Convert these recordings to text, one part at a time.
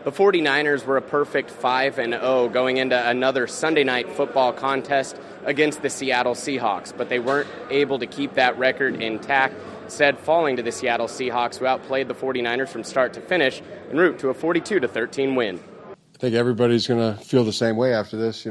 The 49ers were a perfect 5-0 going into another Sunday night football contest against the Seattle Seahawks, but they weren't able to keep that record intact, instead falling to the Seattle Seahawks, who outplayed the 49ers from start to finish en route to a 42-13 win. I think everybody's going to feel the same way after this,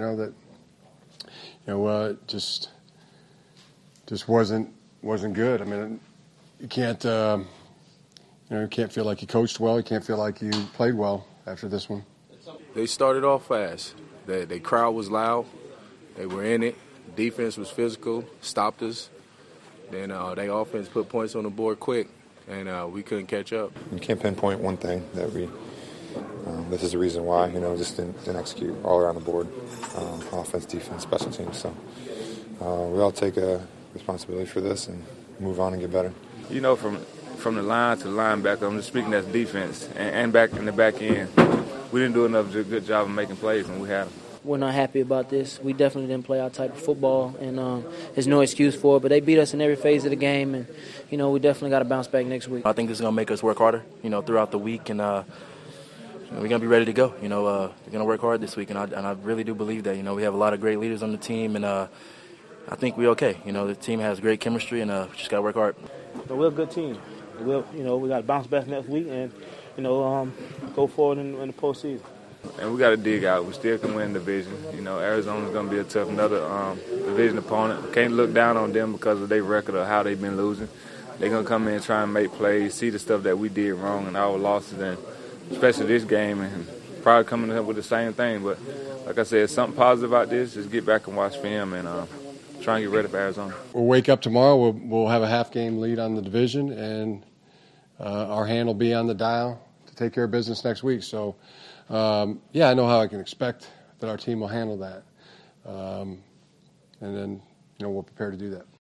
just wasn't good. I mean, you can't feel like you coached well, you can't feel like you played well after this one. They started off fast. The crowd was loud. They were in it. Defense was physical, stopped us. Then they offense put points on the board quick, and we couldn't catch up. You can't pinpoint one thing that this is the reason why, just didn't execute all around the board, offense, defense, special teams. So we all take a responsibility for this and move on and get better. From the line to the linebacker, I'm just speaking as defense, and back in the back end, we didn't do enough good job of making plays when we had them. We're not happy about this. We definitely didn't play our type of football, and there's no excuse for it. But they beat us in every phase of the game, and, we definitely got to bounce back next week. I think this is going to make us work harder, throughout the week, and we're going to be ready to go. We're going to work hard this week, and I really do believe that. We have a lot of great leaders on the team, and I think we're okay. The team has great chemistry, and we just got to work hard. We're a good team. We got to bounce back next week and, go forward in the postseason. And we got to dig out. We still can win the division. Arizona's going to be a tough, another division opponent. Can't look down on them because of their record of how they've been losing. They're going to come in and try and make plays, see the stuff that we did wrong in our losses, and especially this game, and probably coming up with the same thing. But like I said, something positive about this is get back and watch film and try and get ready for Arizona. We'll wake up tomorrow. We'll have a half-game lead on the division, and our hand will be on the dial to take care of business next week. So, I know how I can expect that our team will handle that. And then, we're prepared to do that.